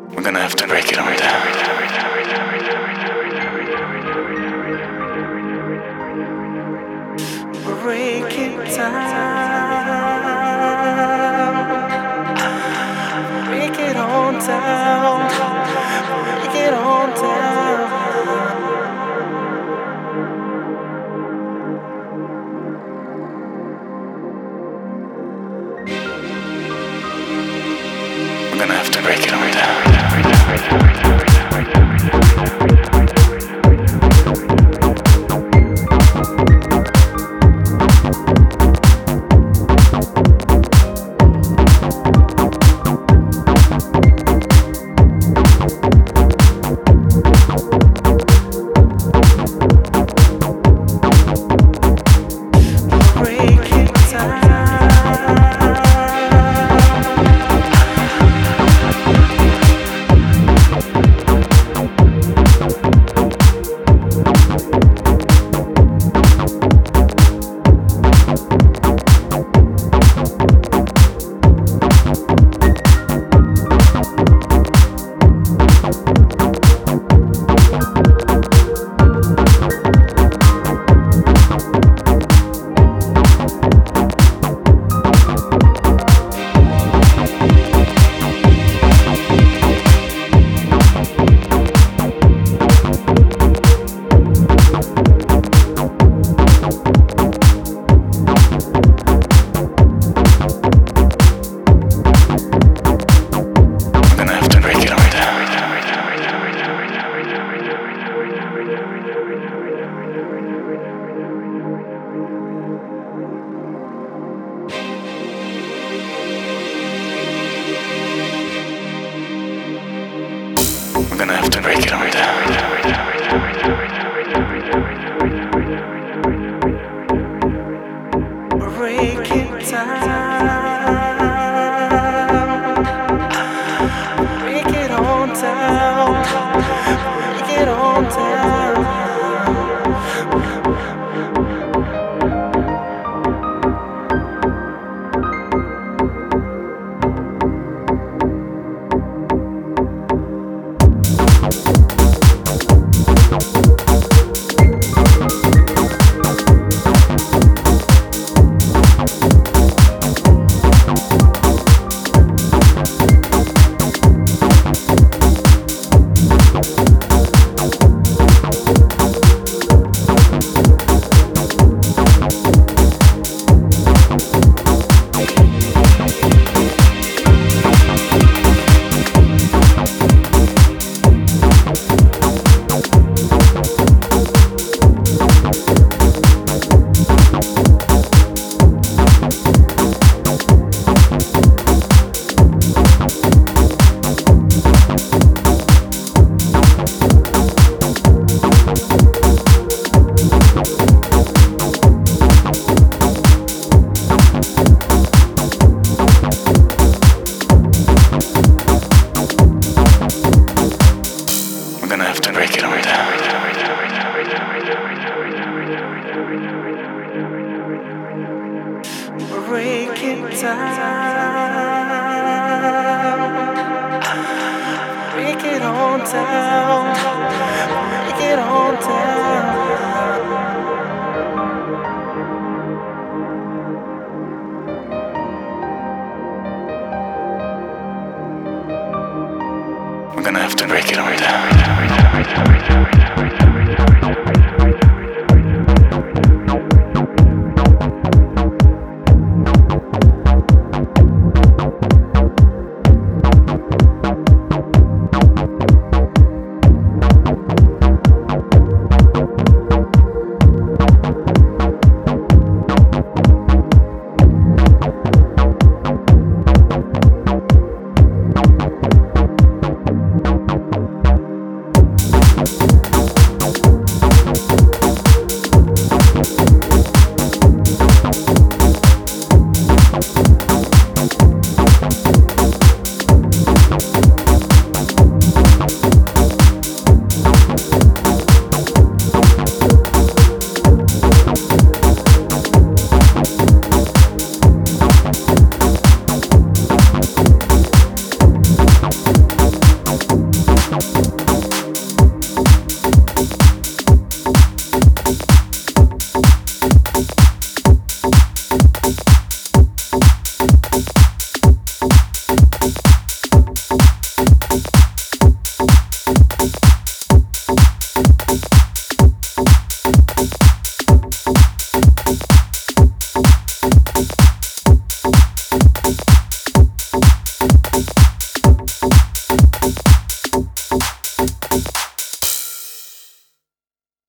We're gonna have to break it all down. Break it down. Break it on down. Break it on down. We're gonna have to break it all down. We're gonna have to break it all down. Break it down. Break it on down. Break it on down. We're gonna have to break it all down. Break it down. Break it on down. Break it on down. We're gonna have to break it all down.